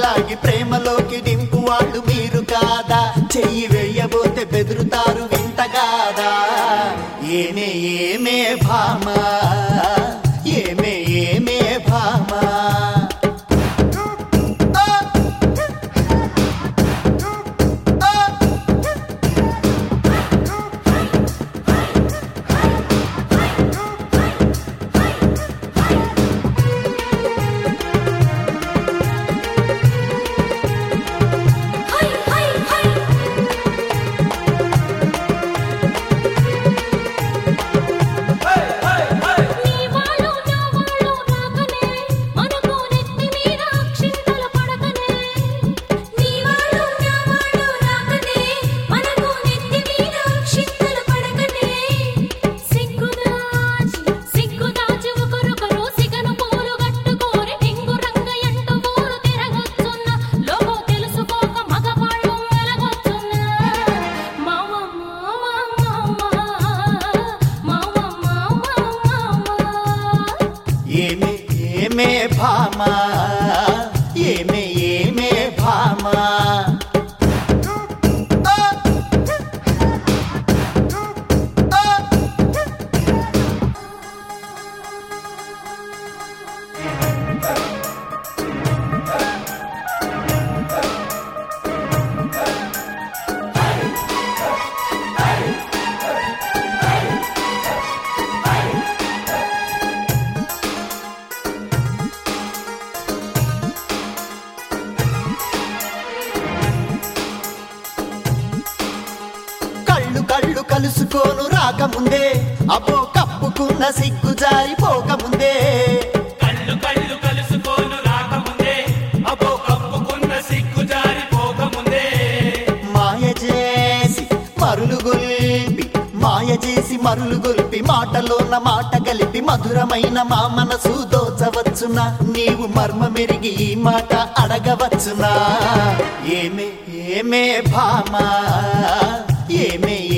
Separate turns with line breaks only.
లాగి ప్రేమలోకి దింపు వాళ్ళు మీరు కాదా? చెయ్యి వేయబోతే బెదురుతారు వింతగాదా? ఏమే ఏమే భామా, ఏమే ఏమే భామా. ఏమే ఏమే భామా, ఏమే ఏమే భామా. కళ్ళు కలుసుకోను రాకముందే, అబ్బో కప్పుకున్న సిగ్గు జారిపోకముందే.
కళ్ళు కళ్ళు కలుసుకోను రాకముందే, అబ్బో కప్పుకున్న సిగ్గు జారిపోకముందే.
మాయ చేసి మరులు గొల్పి, మాయ చేసి మరులు గొల్పి, మాటలోన మాట కలిపి మధురమైన మా మనసు దోచవచ్చునా? నీవు మర్మమెరిగి ఈ మాట అడగవచ్చునా? ఏమే ఏమే భామా, ఏమే